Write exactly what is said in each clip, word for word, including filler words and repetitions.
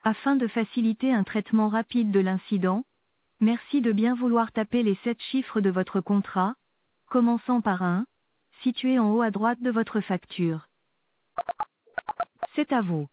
Afin de faciliter un traitement rapide de l'incident, merci de bien vouloir taper les sept chiffres de votre contrat, commençant par un, situé en haut à droite de votre facture. C'est à vous.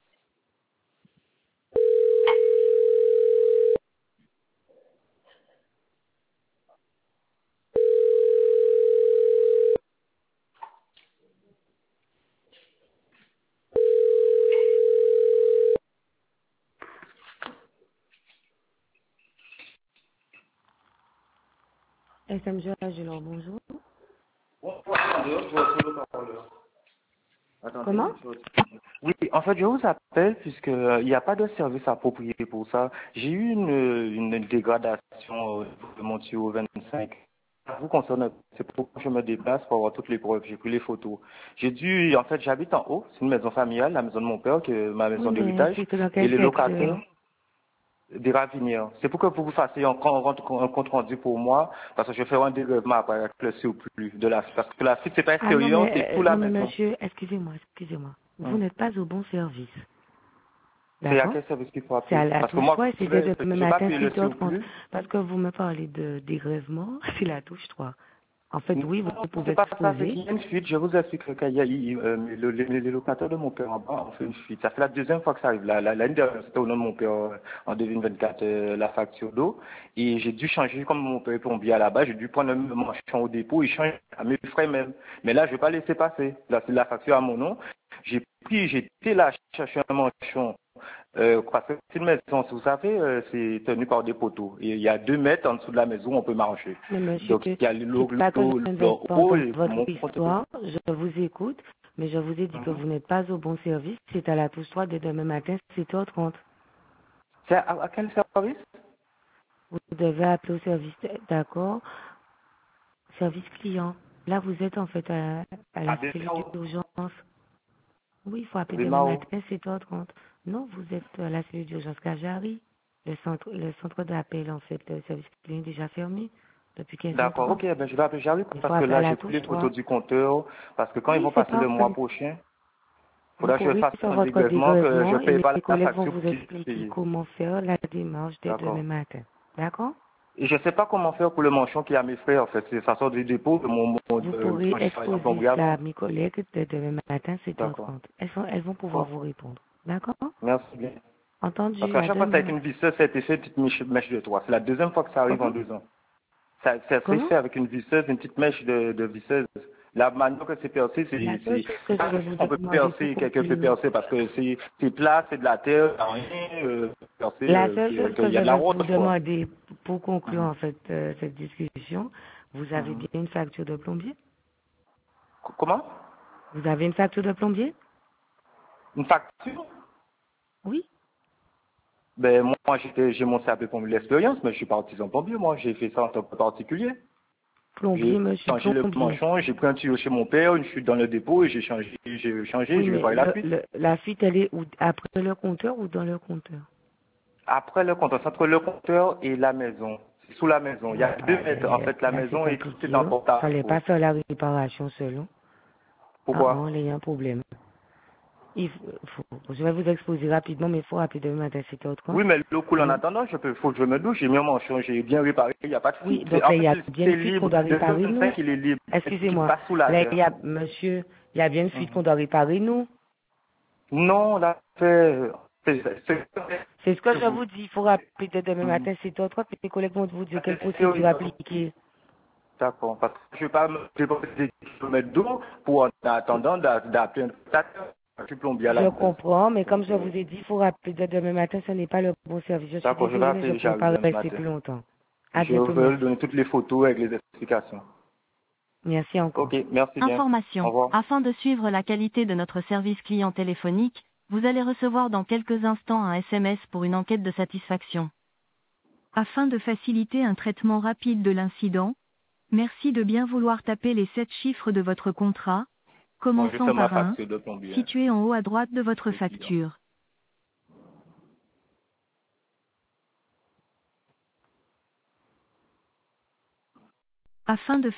S M G Agilor, bonjour. Bonjour, attendez, je vois sur le parleur. Attendez, Comment? je vois- Oui, en fait, je vous appelle puisque euh, il n'y a pas de service approprié pour ça. J'ai eu une, une dégradation euh, de mon tuyau vingt-cinq. Ça vous concerne, c'est pourquoi je me déplace pour avoir toutes les preuves. J'ai pris les photos. J'ai dû, en fait, j'habite en haut. C'est une maison familiale, la maison de mon père, qui est ma Oui, maison mais d'héritage. c'est dans Et quel les secteur? locataires, des ravinières. C'est pour que vous vous fassiez un, compte un compte rendu pour moi, parce que je ferai un dégrèvement après avec le surplus de la, parce que la fuite, c'est pas Ah non, extérieur, c'est mais, sous euh, la non, mais maison. monsieur, excusez-moi, excusez-moi. Vous Hum. n'êtes pas au bon service. C'est à D'accord? quel service qu'il faut C'est appeler? à la Parce que touche moi, trois et c'est je dès vais, demain je vais pas matin payer le sept heures trente. surplus. Parce que vous me parlez de dégrèvement, c'est la touche trois. En fait, Non, oui, vous non, pouvez c'est pas ça, c'est exposer. qu'il y a une fuite. Je vous explique qu'il y a, il- euh, le- les, les locataires de mon père en bas ont fait une fuite. Ça fait la deuxième fois que ça arrive. La, la, l'année dernière, c'était au nom de mon père euh, en deux mille vingt-quatre, euh, la facture d'eau. Et j'ai dû changer, comme mon père est plombier à la base, j'ai dû prendre un manchon au dépôt et changer à mes frais même. Mais là, je vais pas laisser passer. Là, c'est la facture à mon nom. J'ai pris, j'ai été là chercher un manchon. Euh, parce que c'est une maison, vous savez, euh, c'est tenu par des poteaux. Et il y a deux mètres en dessous de la maison, on peut marcher. Mais monsieur, Donc il y a le, c'est pas que je le, ne le vais pas haut entendre et votre mon compte. histoire, je vous écoute, mais je vous ai dit que Mhm. vous n'êtes pas au bon service. C'est à la touche trois dès demain matin sept heures trente. C'est à, à quel service? Vous devez appeler au service, d'accord, service client. Là, vous êtes en fait à, à À la cellule Bémao. d'urgence. Oui, il faut appeler demain Bémao. matin sept heures trente. Non, vous êtes à la cellule d'urgence Cajari. Le centre, le centre d'appel, en fait, le service client est déjà fermé depuis quinze heures D'accord, trente. ok, ben je vais appeler Jarry Il faut parce que appeler à là la j'ai pris touche les trois. photos du compteur, parce que quand ils Oui, vont c'est passer le mois parfait. prochain, il Vous faudra que je pouvez fasse faire un votre dégrèvement, que je dégrèvement ne et paye mes pas la collègues vont facture vous qui est expliquer payée. comment faire la démarche dès demain D'accord. matin. D'accord? Et je ne sais pas comment faire pour le manchon qui a mes frais, en fait. C'est- Ça sort du dépôt de mon, mon Vous euh, pourrez quand je travaillais en exposer plomberie cela à avant. mes collègues dès demain matin sept heures D'accord. trente. Elles, sont- elles vont pouvoir Oh, vous répondre. D'accord? merci bien. Parce Entendu, qu'à à chaque fois, c'est avec demain. une visseuse, ça a été fait une petite mèche, mèche de trois. C'est la deuxième fois que ça arrive en Comment? deux ans. Ça, ça s'est Comment? fait avec une visseuse, une petite mèche de, de visseuse. La manière que c'est percé, La c'est seule c'est- chose c'est que je pas vais quelque vous chose qu'on peut demander pour percer, quelqu'un peut conclure, percer, parce que c'est c'est plat, c'est de la terre, ça n'a rien euh, percé, la euh, seule c'est- chose que qu'il y je a de la vais vous roche, quoi. demander pour conclure Mhm. en fait euh, cette discussion, vous avez Mhm. bien une facture de plombier? C- Comment? Vous avez une facture de plombier? Une facture? Oui. Ben, moi, j'étais, j'ai mon C A P pour l'expérience, mais je suis pas artisan plombier, moi. J'ai fait ça en tant que particulier. Plombier, J'ai monsieur changé le plombier. manchon, j'ai pris un tuyau chez mon père, une chute dans le dépôt et j'ai changé, j'ai changé, Oui, j'ai mais nettoyé la le, fuite. le, la fuite, elle est où, après le compteur ou dans le compteur? Après le compteur, c'est entre le compteur et la maison. C'est sous la maison. Il y Bon, a deux bah, mètres. En là, fait, la là, c'est maison est tout est compliqué. dans le Hein. Fallait porte-à-faux. pas faire la réparation selon. Ah, Pourquoi? oh, il y a un problème. Il faut, faut- je vais vous exposer rapidement, mais il faut rappeler demain matin sept heures trente. Oui, mais l'eau coule en Le- attendant, je peux, faut que je me douche, j'ai mis un manchon, j'ai bien réparé, il n'y a pas de fuite. Oui, C'est- donc En là, il fait, y a c'est bien c'est une fuite qu'on libre. doit Le réparer, nous. vingt-cinq, il est libre. Ce qui Excusez-moi. passe sous la Là, il y terre. a, monsieur, il y a bien une fuite Mhm. qu'on doit réparer, nous. Non, là, c'est, c'est, c'est, C'est ce que je c'est- vous dis. Il faut rappeler dès demain Mhm. matin sept heures trente, mais les collègues vont vous dire quelle procédure C'est- appliquer. D'accord, parce que je ne vais pas me dépenser des kilomètres d'eau pour en attendant d'a- d'appeler un prestataire. Je suis plombier à la Je base. comprends, mais comme Donc, je euh, vous ai dit, il faut rappeler dès demain matin, ce n'est pas le bon service. Je suis d'accord, je vais désolée, mais je ne appeler pourrai Charles pas demain rester matin. plus longtemps. À Je bientôt, vais lui merci. donner toutes les photos avec les explications. Merci encore. Ok, merci bien. Au Information. revoir. Afin de suivre la qualité de notre service client téléphonique, vous allez recevoir dans quelques instants un S M S pour une enquête de satisfaction. Afin de faciliter un traitement rapide de l'incident, merci de bien vouloir taper les sept chiffres de votre contrat, Bon, je commençant fais ma par un, facture de plombier. Hein. situé en haut à droite de votre C'est client. facture. Afin de